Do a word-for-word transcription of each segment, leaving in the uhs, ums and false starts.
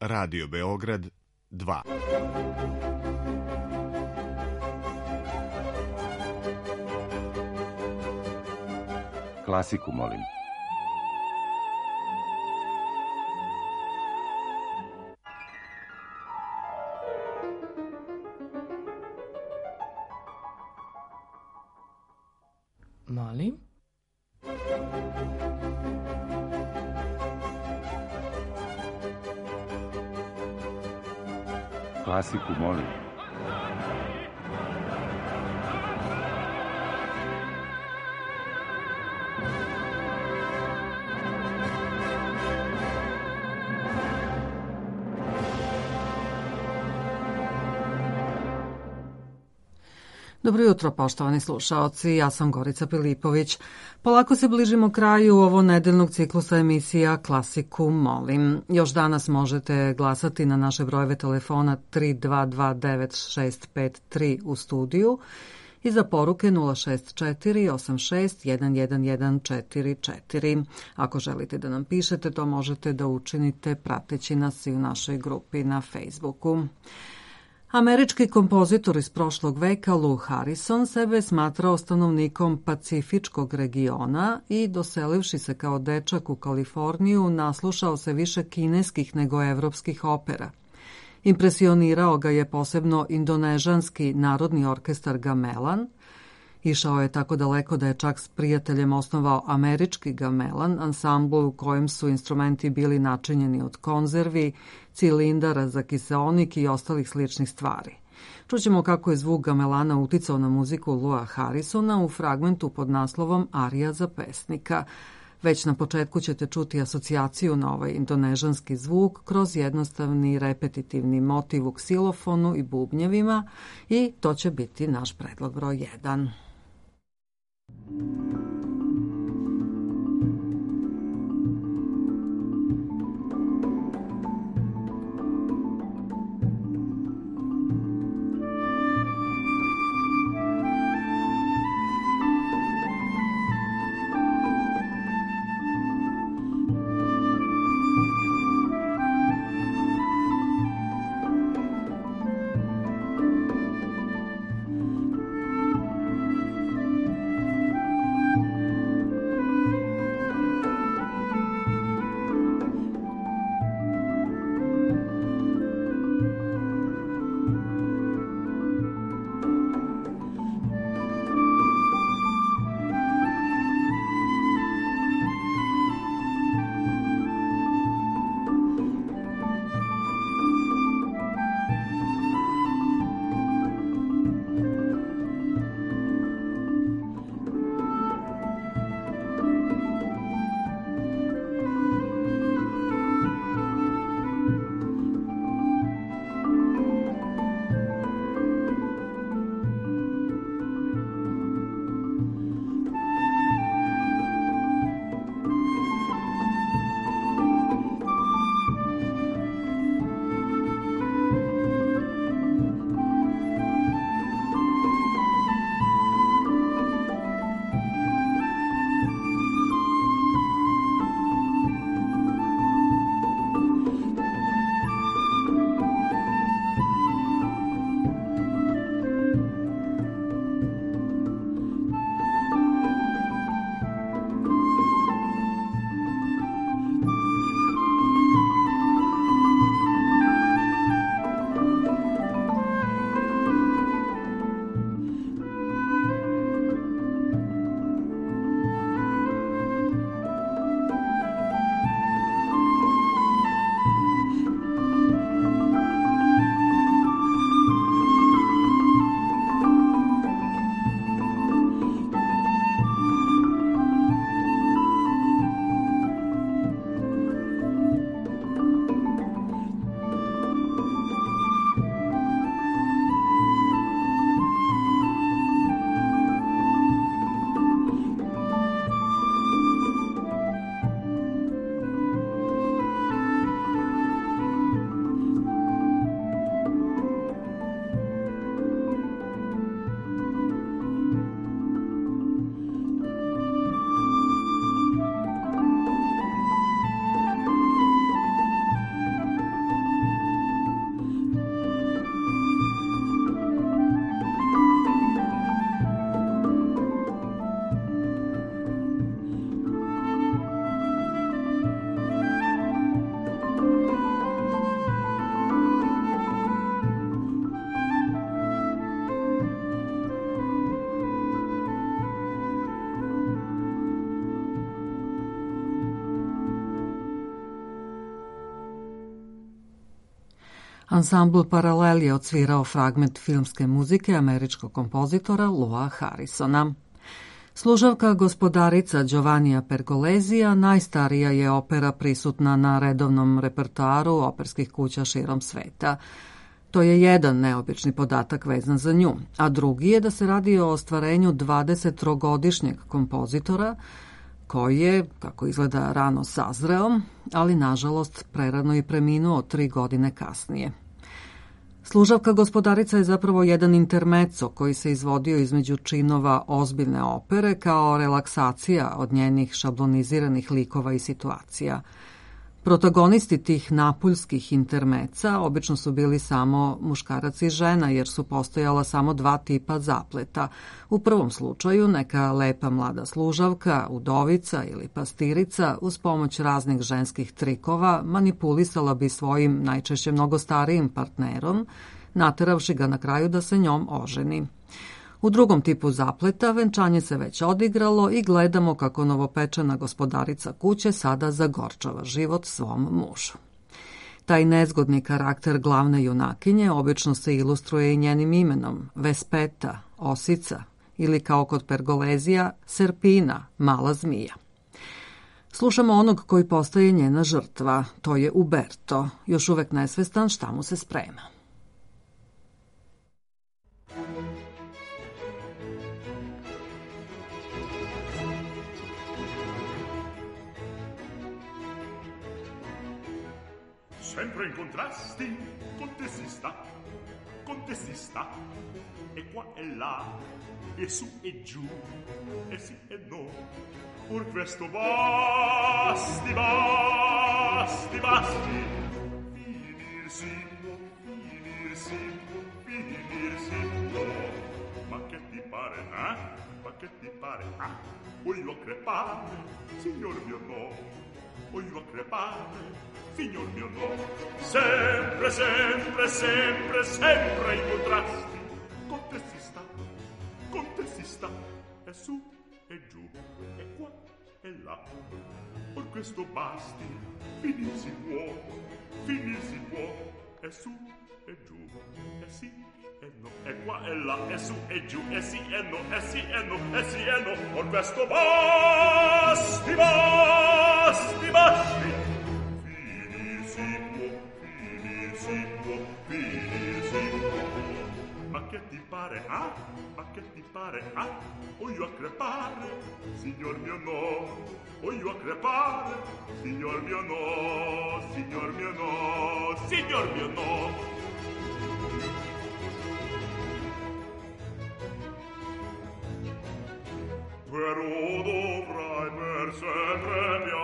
Radio Beograd dva. Klasiku, molim. Molim? Klasiku, molim. Dobro jutro, poštovani slušaoci, ja sam Gorica Pilipović. Polako se bližimo kraju ovo nedeljnog ciklusa emisija Klasiku molim. Još danas možete glasati na naše brojeve telefona tri dva dva devet šest pet tri u studiju i za poruke nula šest četiri osam šest jedan jedan jedan četiri četiri. Ako želite da nam pišete, to možete da učinite prateći nas i u našoj grupi na Facebooku. Američki kompozitor iz prošlog veka Lou Harrison sebe je smatrao stanovnikom pacifičkog regiona i doselivši se kao dečak u Kaliforniju naslušao se više kineskih nego evropskih opera. Impresionirao ga je posebno indonežanski narodni orkestar Gamelan. Išao je tako daleko da je čak s prijateljem osnovao američki Gamelan, ansambl u kojem su instrumenti bili načinjeni od konzervi, cilindara za kiseonik i ostalih sličnih stvari. Čućemo kako je zvuk Gamelana uticao na muziku Loua Harrisona u fragmentu pod naslovom Arija za pesnika. Već na početku ćete čuti asocijaciju na ovaj indonežanski zvuk kroz jednostavni repetitivni motiv u ksilofonu i bubnjevima i to će biti naš predlog broj jedan. Thank Ansambl Paralel je odsvirao fragment filmske muzike američkog kompozitora Lua Harrisona. Služavka gospodarica Giovannija Pergolesija najstarija je opera prisutna na redovnom repertoaru operskih kuća širom sveta. To je jedan neobični podatak vezan za nju, a drugi je da se radi o ostvarenju dvadesettrogodišnjeg kompozitora koji je, kako izgleda, rano sazreo, ali nažalost prerano i preminuo tri godine kasnije. Služavka gospodarica je zapravo jedan intermezzo koji se izvodio između činova ozbiljne opere kao relaksacija od njenih šabloniziranih likova i situacija. Protagonisti tih napuljskih intermeca obično su bili samo muškarac i žena, jer su postojala samo dva tipa zapleta. U prvom slučaju neka lepa mlada služavka, udovica ili pastirica uz pomoć raznih ženskih trikova manipulisala bi svojim najčešće mnogo starijim partnerom, nateravši ga na kraju da se njom oženi. U drugom tipu zapleta venčanje se već odigralo i gledamo kako novopečena gospodarica kuće sada zagorčava život svom mužu. Taj nezgodni karakter glavne junakinje obično se ilustruje i njenim imenom, Vespeta, osica, ili kao kod Pergolesija, Serpina, mala zmija. Slušamo onog koji postaje njena žrtva, to je Uberto, još uvek nesvestan šta mu se sprema. Sempre in contrasti, con te si sta, con te si sta, e qua e là, e su e giù, e sì e no. Pur questo basti, basti, basti, finirsi può, finirsi può, finirsi può. Ma che ti pare, eh? Ma che ti pare, ah? Voglio crepare, signor mio no. Voglio crepare, signor mio no. Sempre, sempre, sempre, sempre in contrasti. Con te si sta, con te si sta, e su e giù, e qua e là. Por questo basti, finir si può, finir si può, e su e giù, e sì e no, e qua e là, e su e giù, e sì e no, e sì e no, e sì e no. Por questo basti, basti, basti. Si può, finir si può, finir si può. Ma che ti pare, ah? Ma che ti pare, ah? Voglio a crepare, signor mio no. Voglio a crepare, signor mio no. Signor mio no, signor mio no. Però dovrai per sempre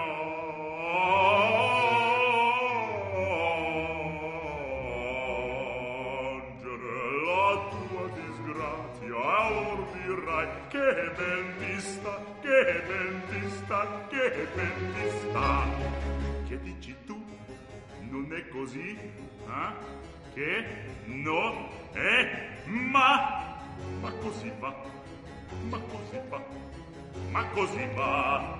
che ben ti sta, che ben ti sta, che ben ti sta. Che dici tu? Non è così? Eh? Che? No? Eh? Ma? Ma così va, ma così va, ma così va.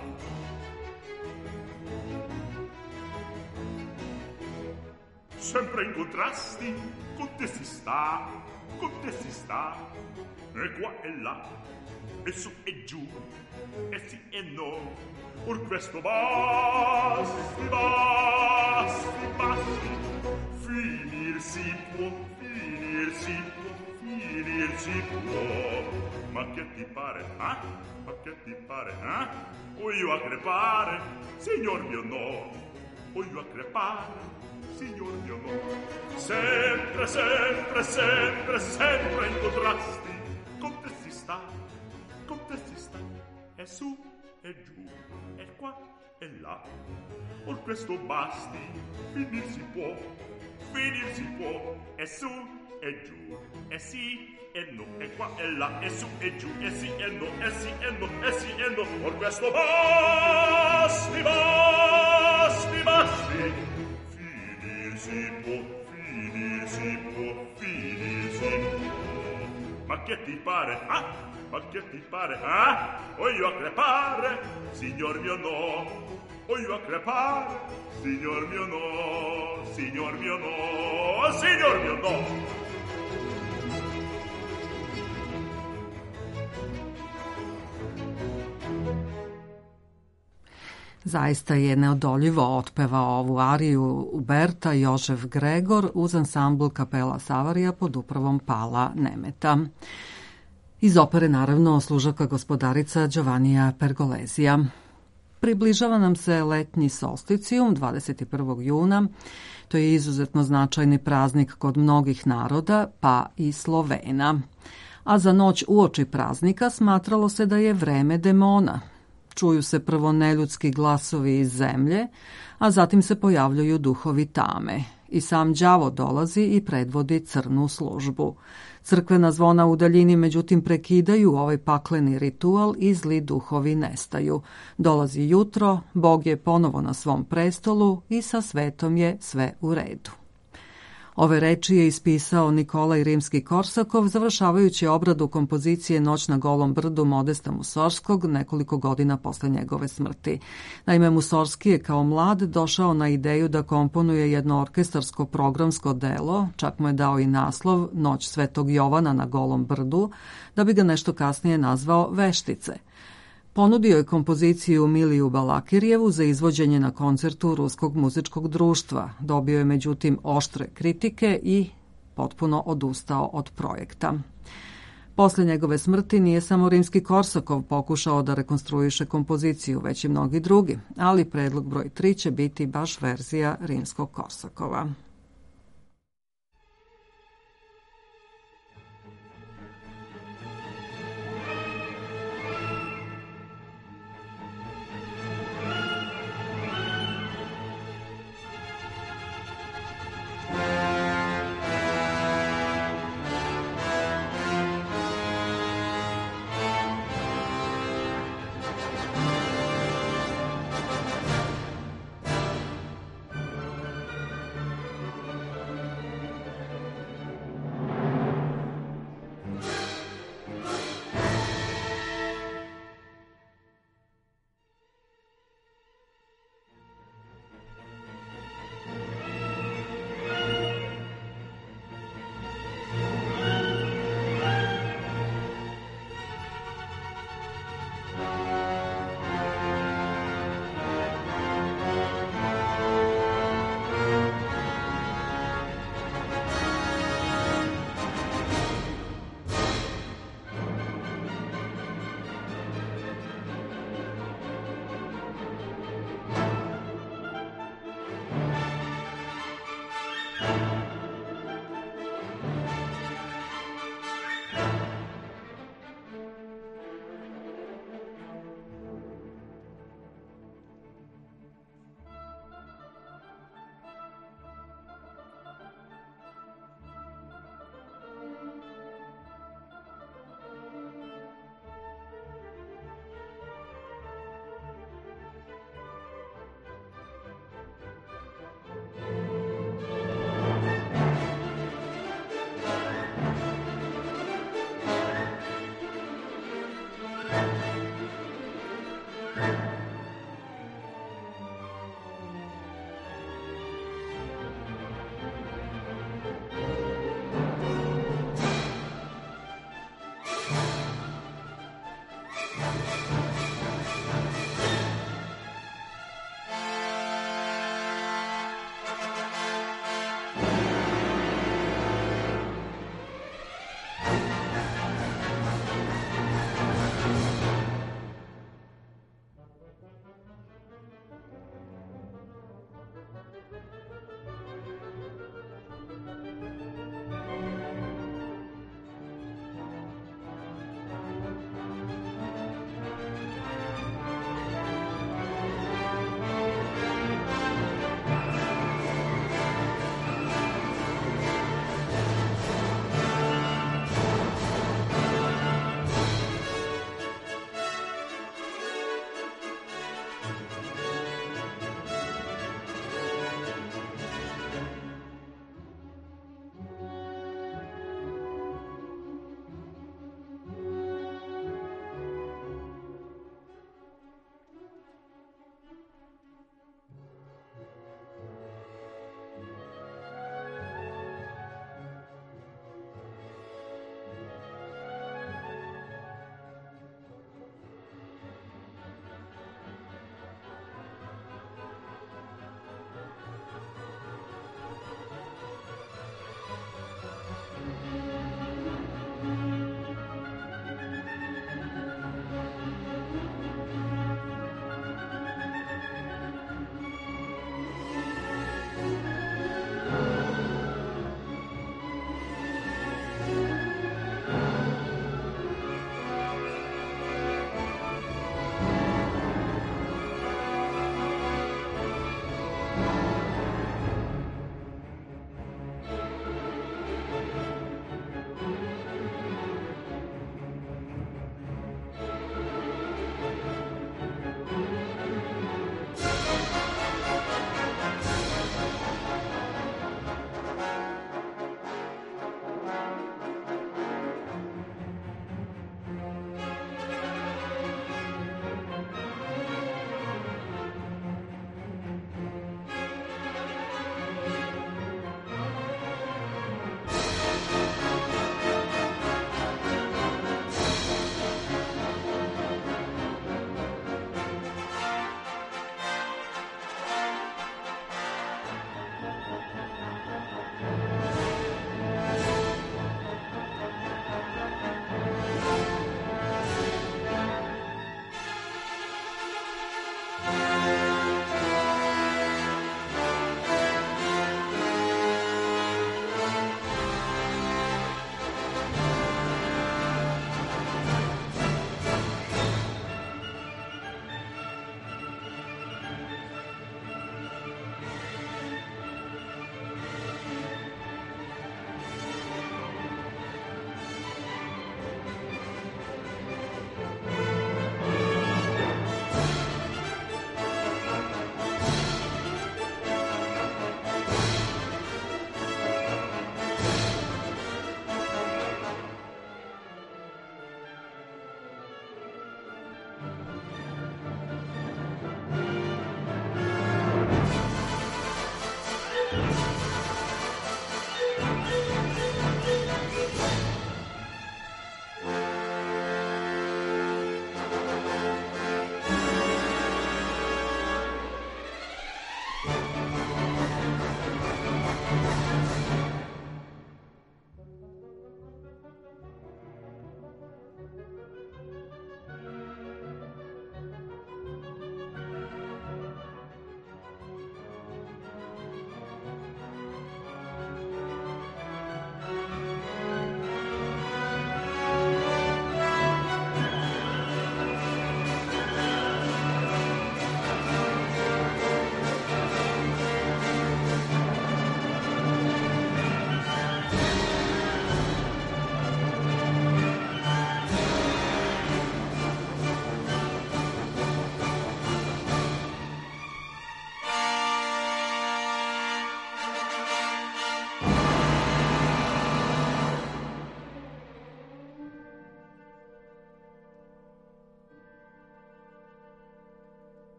Sempre in contrasti, con te si sta, con te si sta, e qua e là, e su e giù, e sì e no. Por questo basti, basti, basti. Finir si può, finir si può, finir si può. Ma che ti pare, ah? Ma che ti pare, ah? Voglio a crepare, signor mio no. Voglio a crepare, signor mio no. Sempre, sempre, sempre, sempre in contrasti. Con te si sta, con te si sta, e su e giù, e qua e là. Or questo basti, finir si può, finir si può, e su e giù, e sì e no, e qua e là, e su e giù, e sì e no, e sì e no, e sì e no. Or questo basti, basti, basti. Finir si può, finir si può, finir si può. Ma che ti pare, ah? Ma che ti pare, ah? Voglio a crepare, signor mio no. Voglio a crepare, signor mio no. Signor mio no, signor mio, no. Zaista je neodoljivo otpevao ovu ariju Uberta Jožef Gregor uz ansambl Kapela Savarija pod upravom Pala Nemeta. Iz opere, naravno, Služavka gospodarica Giovannija Pergolesija. Približava nam se letnji solsticijum dvadeset prvog juna. To je izuzetno značajni praznik kod mnogih naroda, pa i Slovena. A za noć uoči praznika smatralo se da je vreme demona. Čuju se prvo neljudski glasovi iz zemlje, a zatim se pojavljuju duhovi tame. I sam đavo dolazi i predvodi crnu službu. Crkvena zvona u daljini međutim prekidaju ovaj pakleni ritual i zli duhovi nestaju. Dolazi jutro, Bog je ponovo na svom prestolu i sa svetom je sve u redu. Ove reči je ispisao Nikolaj Rimski-Korsakov, završavajući obradu kompozicije Noć na golom brdu Modesta Musorskog nekoliko godina posle njegove smrti. Naime, Musorski je kao mlad došao na ideju da komponuje jedno orkestarsko programsko delo, čak mu je dao i naslov Noć Svetog Jovana na golom brdu, da bi ga nešto kasnije nazvao Veštice. Ponudio je kompoziciju Miliju Balakirjevu za izvođenje na koncertu Ruskog muzičkog društva. Dobio je međutim oštre kritike i potpuno odustao od projekta. Posle njegove smrti nije samo Rimski-Korsakov pokušao da rekonstruiše kompoziciju, već i mnogi drugi, ali predlog broj tri će biti baš verzija Rimskog-Korsakova.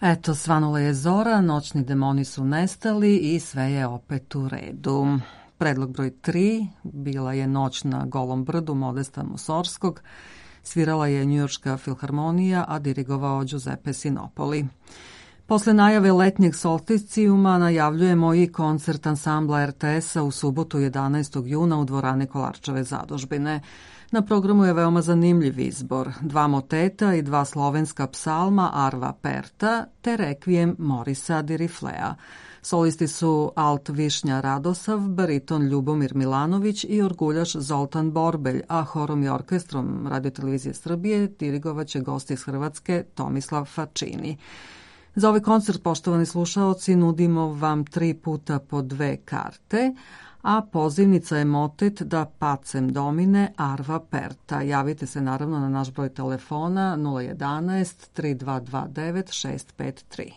Eto, svanula je zora, noćni demoni su nestali i sve je opet u redu. Predlog broj tri bila je Noć na Golom brdu Modesta Mussorgskog. Svirala je Njujorška filharmonija, a dirigovao Giuseppe Sinopoli. Posle najave letnjeg solsticijuma najavljujemo i koncert ansambla er te es-a u subotu jedanaestog juna u dvorani Kolarčeve zadužbine. Na programu je veoma zanimljiv izbor, dva moteta i dva slovenska psalma Arva Perta te rekvijem Morisa Diriflea. Solisti su alt Višnja Radosav, bariton Ljubomir Milanović i orguljaš Zoltan Borbelj, a horom i orkestrom Radiotelevizije Srbije dirigovaće gost iz Hrvatske Tomislav Fačini. Za ovaj koncert, poštovani slušaoci, nudimo vam tri puta po dve karte, a pozivnica je motet Da pacem domine Arva Perta. Javite se naravno na naš broj telefona nula jedanaest tri dva dva devet šest pet tri.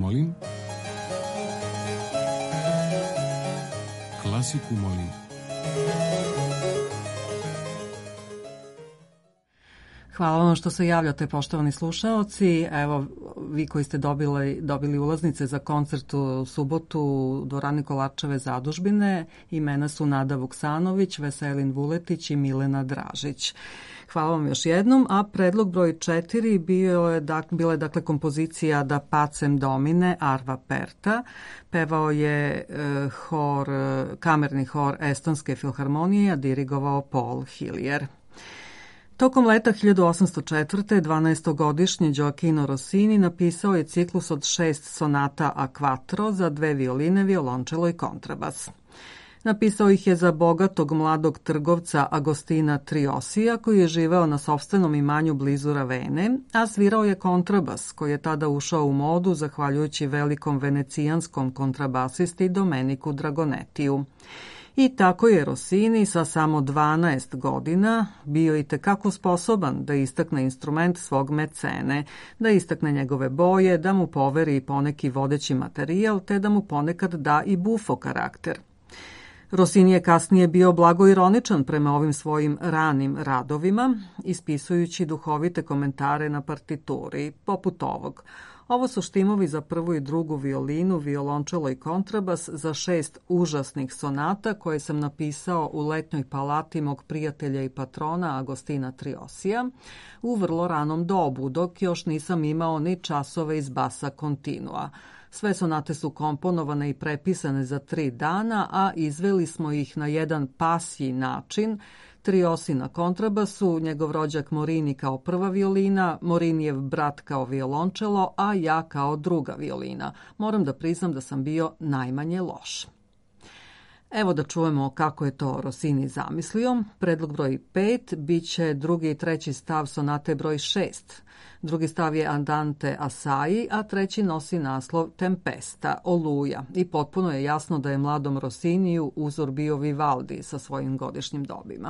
molim. Klasiku molim. Hvala vam što se javljate, poštovani slušaoci. Evo, vi koji ste dobili, dobili ulaznice za koncert u subotu u dvorani Kolarčeve zadužbine, imena su Nada Vuksanović, Veselin Vuletić i Milena Dražić. Hvala vam još jednom, a predlog broj četiri bio je, dak, bila je dakle kompozicija Da pacem domine Arva Perta. Pevao je e, hor, kamerni hor Estonske filharmonije, a dirigovao Paul Hillier. Tokom leta hiljadu osamsto četvrte. dvanaestogodišnji Gioacchino Rossini napisao je ciklus od šest sonata a quattro za dve violine, violončelo i kontrabas. Napisao ih je za bogatog mladog trgovca Agostina Triosija, koji je živeo na sopstvenom imanju blizu Ravene, a svirao je kontrabas, koji je tada ušao u modu zahvaljujući velikom venecijanskom kontrabasisti Domeniku Dragonetiju. I tako je Rossini sa samo dvanaest godina bio i tekako sposoban da istakne instrument svog mecene, da istakne njegove boje, da mu poveri poneki vodeći materijal, te da mu ponekad da i bufo karakter. Rossini je kasnije bio blago ironičan prema ovim svojim ranim radovima, ispisujući duhovite komentare na partituri, poput ovog. Ovo su štimovi za prvu i drugu violinu, violončelo i kontrabas za šest užasnih sonata koje sam napisao u letnjoj palati mog prijatelja i patrona Agostina Triosija u vrlo ranom dobu, dok još nisam imao ni časove iz basa kontinua. Sve sonate su komponovane i prepisane za tri dana, a izveli smo ih na jedan pasji način. Triosi na kontrabasu, njegov rođak Morini kao prva violina, Morinijev brat kao violončelo, a ja kao druga violina. Moram da priznam da sam bio najmanje loš. Evo da čujemo kako je to Rossini zamislio. Predlog broj pet biće drugi i treći stav sonate broj šest. Drugi stav je Andante Assai, a treći nosi naslov Tempesta, Oluja. I potpuno je jasno da je mladom Rossiniju uzor bio Vivaldi sa svojim godišnjim dobima.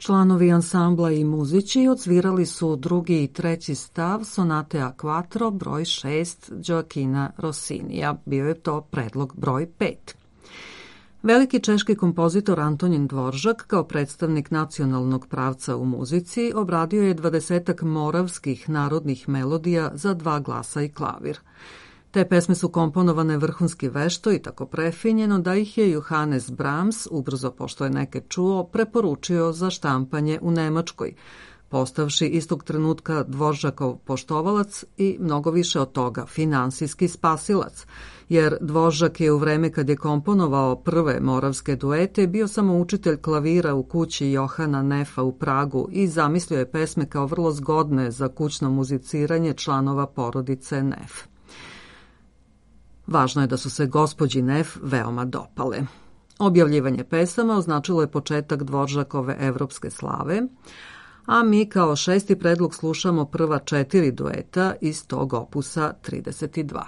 Članovi ansambla i muziči odsvirali su drugi i treći stav sonate A quattro broj šest Gioachina Rossinija. Bio je to predlog broj pet. Veliki češki kompozitor Antonin Dvoržak, kao predstavnik nacionalnog pravca u muzici, obradio je dvadesetak moravskih narodnih melodija za dva glasa i klavir. Te pesme su komponovane vrhunski vešto i tako prefinjeno da ih je Johannes Brahms, ubrzo pošto je neke čuo, preporučio za štampanje u Nemačkoj, postavši istog trenutka Dvoržakov poštovalac i mnogo više od toga, finansijski spasilac, jer Dvoržak je u vreme kad je komponovao prve moravske duete bio samo učitelj klavira u kući Johana Nefa u Pragu i zamislio je pesme kao vrlo zgodne za kućno muziciranje članova porodice Nef. Važno je da su se gospođi Nef veoma dopale. Objavljivanje pesama označilo je početak Dvoržakove evropske slave, a mi kao šesti predlog slušamo prva četiri dueta iz tog opusa trideset dva.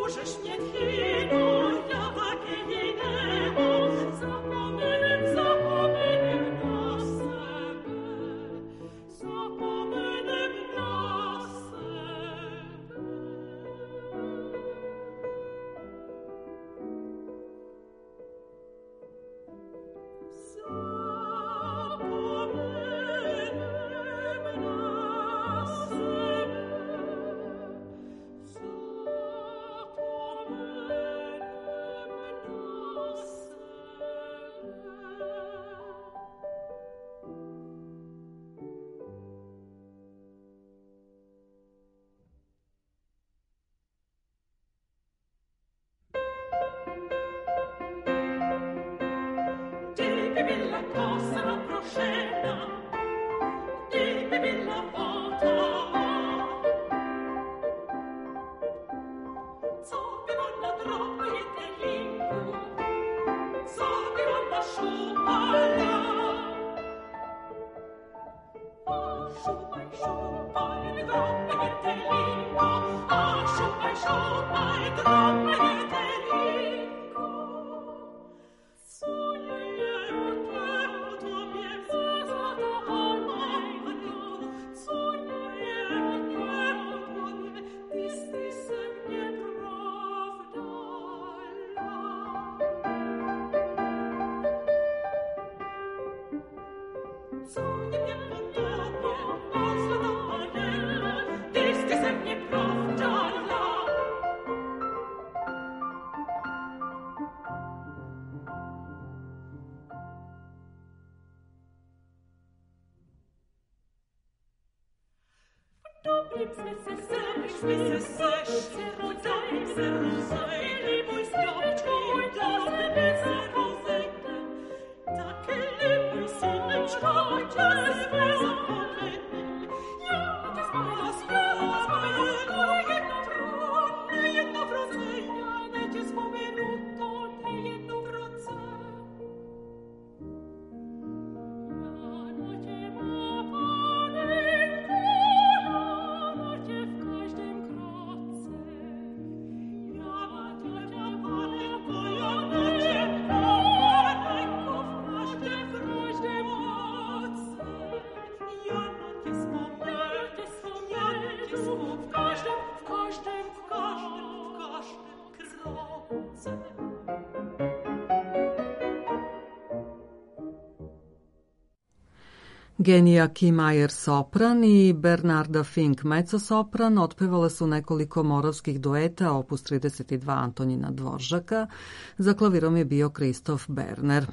Genija Kimajer sopran i Bernarda Fink mezzosopran otpevale su nekoliko moravskih dueta, opus trideset dva Antonina Dvoržaka, za klavirom je bio Kristof Berner.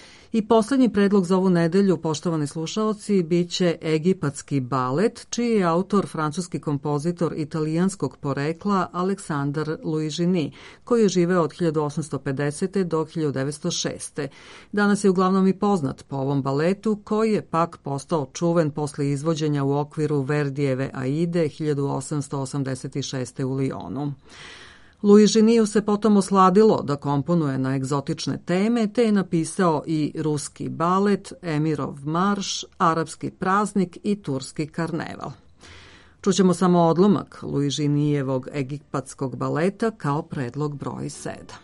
I poslednji predlog za ovu nedelju, poštovani slušaoci, bit će egipatski balet, čiji je autor francuski kompozitor italijanskog porekla Aleksandar Luigini, koji je živeo od hiljadu osamsto pedesete. do hiljadu devetsto šeste. Danas je uglavnom i poznat po ovom baletu, koji je pak postao čuven posle izvođenja u okviru Verdijeve Aide hiljadu osamsto osamdeset šeste. u Lionu. Luiginiju se potom osladilo da komponuje na egzotične teme, te je napisao i ruski balet, Emirov marš, arapski praznik i turski karneval. Čućemo samo odlomak Luiginijevog egipatskog baleta kao predlog broj sedam.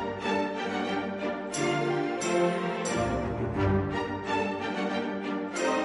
Thank you.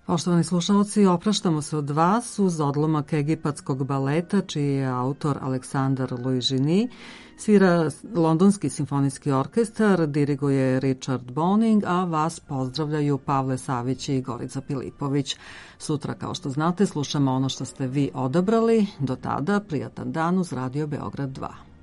Poštovani slušalci, opraštamo se od vas uz odlomak egipatskog baleta, čiji je autor Aleksandar Luigini. Svira Londonski simfonijski orkestar, diriguje Richard Boning, a vas pozdravljaju Pavle Savić i Gorica Pilipović. Sutra, kao što znate, slušamo ono što ste vi odabrali. Do tada, prijatan dan uz Radio Beograd dva.